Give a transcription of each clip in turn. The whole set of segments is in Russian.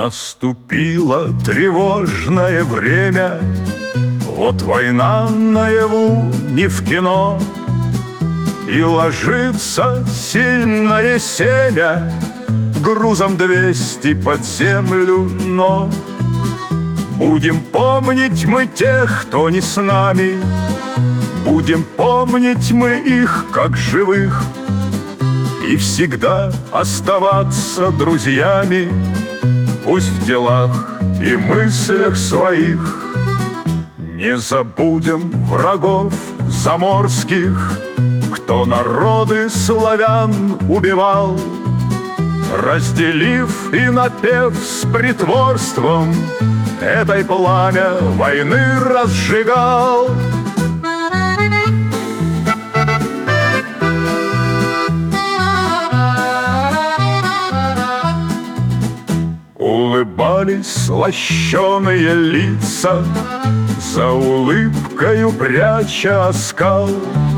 Наступило тревожное время, вот война наяву, не в кино, и ложится сильное семя грузом 200 под землю, но будем помнить мы тех, кто не с нами, будем помнить мы их как живых, и всегда оставаться друзьями, пусть в делах и мыслях своих. Не забудем врагов заморских, кто народы славян убивал, разделив и напев с притворством этой пламя войны разжигал. Улыбались лощеные лица, за улыбкою пряча оскал.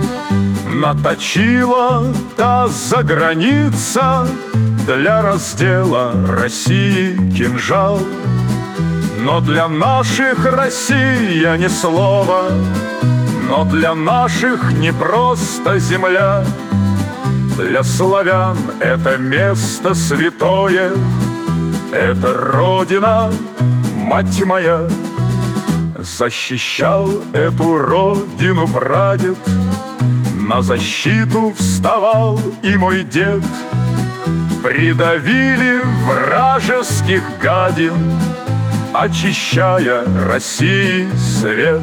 Наточила та заграница для раздела России кинжал. Но для наших Россия не слово, но для наших не просто земля. Для славян это место святое, это Родина, мать моя. Защищал эту Родину прадед, на защиту вставал и мой дед. Придавили вражеских гадин, очищая России свет.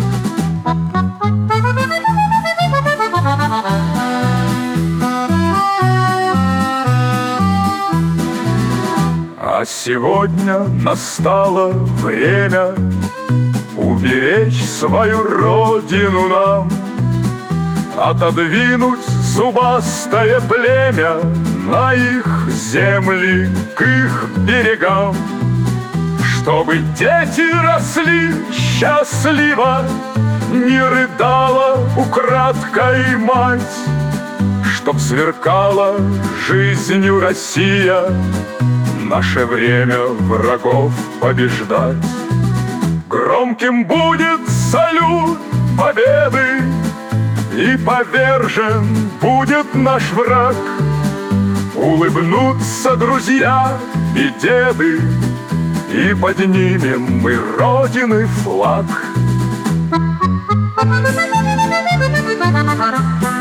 А сегодня настало время уберечь свою Родину нам, отодвинуть зубастое племя на их земли к их берегам, чтобы дети росли счастливо, не рыдала украдкой мать, чтоб сверкала жизнью Россия, наше время врагов побеждать. Громким будет салют победы, и повержен будет наш враг. Улыбнутся друзья и деды, и поднимем мы Родины флаг.